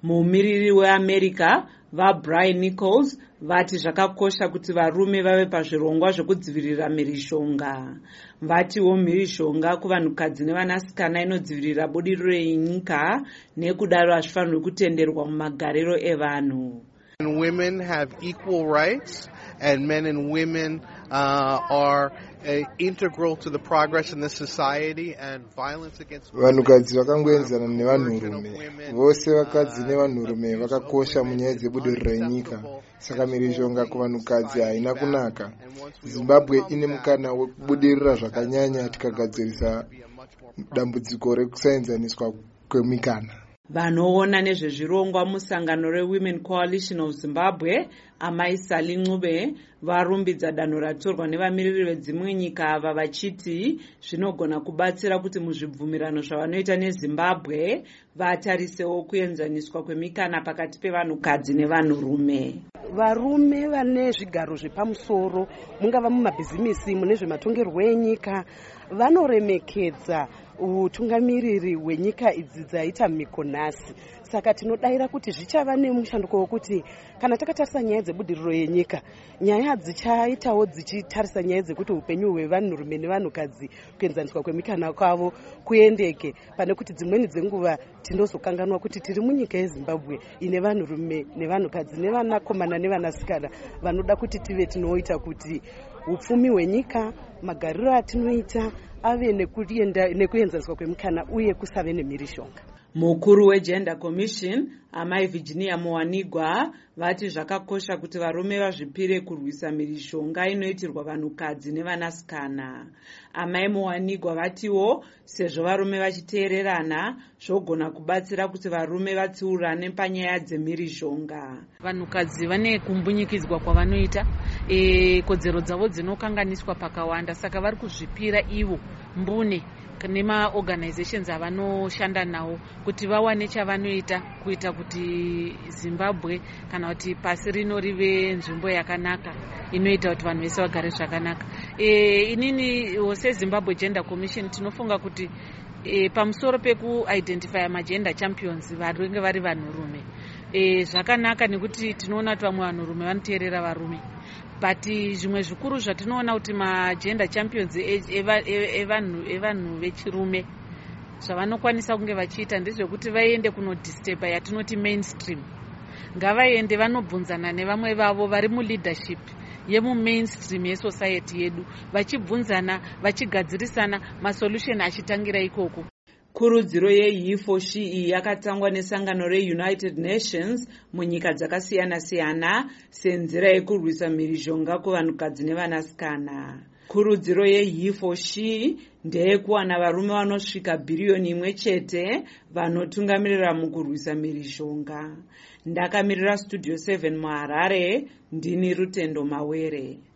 Mumiriri weAmerica vaBrian Nichols vati zvakakosha kuti varume vave pazvirongwa zvekudzivirira mhirishonga. Vatiwo mhirishonga kuvanhukadzi nevanasikana inodzivirira budiriro yenyika, nekudaro hazvifanirwi kutenderwa mumagariro evanhu. Women have equal rights, and men and women are integral to the progress in this society, and violence against women. Vanhukadzi vakangoenzana nevanhurume. Vose vakadzi nevanhurume vakakosha munyaya dzebudiriro renyika. Saka mhirishonga kuvanhukadzi haina kunaka. Zimbabwe ine mukana wekubudirira zvakanyanya tikagadzirisa dambudziko rekusaenzaniswa kwemikana. Vanoona nezvezvirongwa musangano reWomen Coalition of Zimbabwe, Amai Sally Ncube, varumbidza danho ratorwa nevamiriri vedzimwe nyika ava vachiti zvinogona kubatsira kuti muzvibvumirano zvavanoita neZimbabwe vatarisewo kuenzaniswa kwemikana pakati pevanhukadzi nevanhurume. Varume vane zvigaro zvepamusoro, mungava mumabhizimisi, mune zvematongerwo enyika, vanoremekedza utungamiriri hwenyika idzi dzaita mikonasi. Saka tinodayira kuti zvichava nemushanduko wokuti kana takatarisa nyaya dzebudiriro yenyika, nyaya dzichaitawo dzichitarisa nyaya dzekuti upenyu hwevanhurume nevanhukadzi kuenzaniswa kwemikana kwavo kuendeke, pane kuti dzimweni dzenguva tinozokanganwa kuti tiri munyika yeZimbabwe ine vanhurume nevanhukadzi nevanakomana nevanasikana vanoda kuti tive tinoita kuti upfumi hwenyika, magariro atinoita ave nekuenzaniswa kwemikana uye kusave nemhirishonga. Mukuru weGender Commission, Amai Virginia Muwanigwa, vati zvakakosha kuti varume vazvipire kurwisa mhirishonga inoitirwa vanhukadzi nevanasikana. Amai Muwanigwa vatiwo sezvo varume vachiteererana zvogona kubatsira kuti varume vatsiurane panyaya dzemhirishonga. Vanhukadzi vane kumbunyikidzwa kwavanoita, kodzero dzavo dzinokanganiswa pakawanda, saka vari kuzvipira ivo mbune nemaorganizations avanoshanda nawo kuti vawane chavanoita kuita kuti Zimbabwe kana kuti pasi rino rive nzvimbo yakanaka inoita kuti vanhu vese vagare zvakanaka. Inini seZimbabwe Gender Commission tinofunga kuti pamusoro pekuidentifya magender champions vanenge vari vanhurume zvakanaka, nekuti tinoona kuti vamwe vanhurume vanoteerera varume, but zvimwe zvikuru zvatinoona kuti magender champions evanhu vechirume zvavanokwanisa kunge vachiita ndezvekuti vaende kunodisturba yatinoti mainstream. Ngavaende vanobvunzana nevamwe vavo vari muleadership yemumainstream yesociety yedu, vachibvunzana, vachigadzirisana, masolution achitangira ikoko. Kurudziro yeHe for She yakatangwa nesangano reUnited Nations munyika dzakasiyana-siyana senzira yekurwisa mhirishonga kuvanhukadzi nevanasikana. Kurudziro yeHe for She ndeyekuwana varume vanosvika bhiriyoni 1 chete vanotungamirira mukurwisa mhirishonga. Ndakamirira Studio 7 muHarare, ndini Rutendo Mawere.